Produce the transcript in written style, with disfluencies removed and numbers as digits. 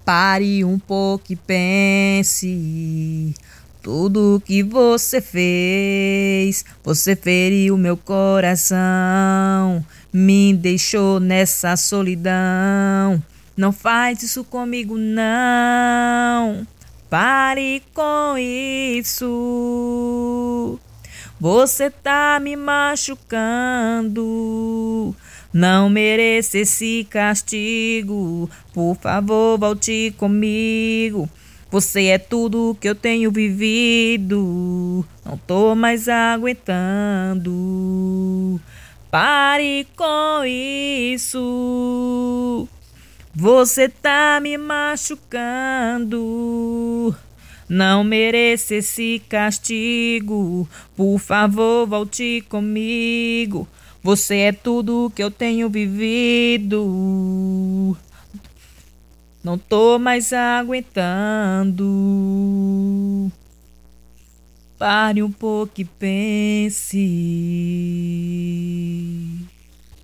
Pare um pouco e pense. Tudo que você fez, você feriu meu coração, me deixou nessa solidão. Não faz isso comigo, não. Pare com isso. Você tá me machucando. Não mereço esse castigo. Por favor, volte comigo. Você é tudo que eu tenho vivido. Não tô mais aguentando. Pare com isso. Você tá me machucando. Não mereço esse castigo. Por favor, volte comigo. Você é tudo que eu tenho vivido. Não tô mais aguentando. Pare um pouco e pense.